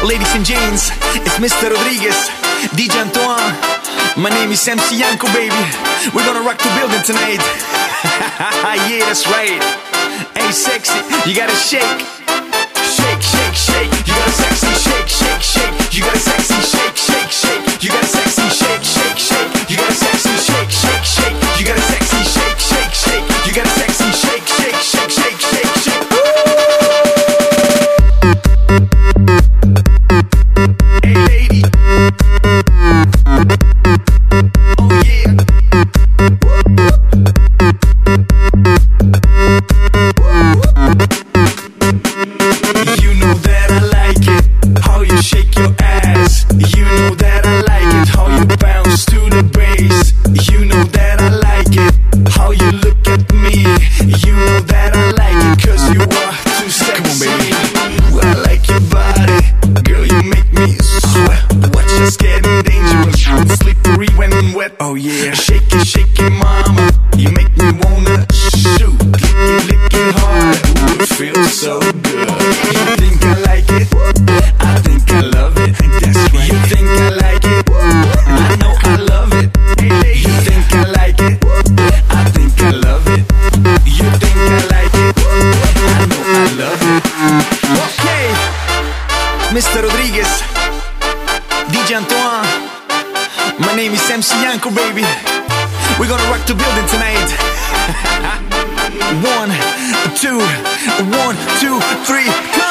Ladies and gents, it's Mr. Rodriguez, DJ Antoine. My name is MC Yanko, baby. We're gonna rock the building tonight. Yeah, that's right. Hey, sexy, you gotta shake. Shake, shake, shake. You gotta sexy shake, shake, shake. You gotta sexy shake, shake, shake. You gotta sexy shake, shake, shake. You gotta sexy shake, shake, shake. You gotta sexy shake, shake, shake. You gotta sexy shake, shake, shake, shake, shake, shake. Hey, lady. Oh yeah. You know that I like it, how you shake your ass. You know that I like it, how you bounce to the bass. You know that I like it, how you look at me. You know that I like it, cause you are too sexy. Come on, baby. I like your body, girl, you make me sweat. Watch us getting dangerous, slippery when wet. Oh yeah. Shake it, mama, you make me wanna shoot. Lick it hard, ooh, it feels so good. You think I like it? I think I love it. That's right. You think I like it? I know I love it. You think I like it? I think I love it. You think I like it? I know I love it. Okay, Mr. Rodriguez, DJ Antoine. My name is MC Yanko, baby. We're gonna rock the building tonight. 1, 2, 1, 2, 3, go!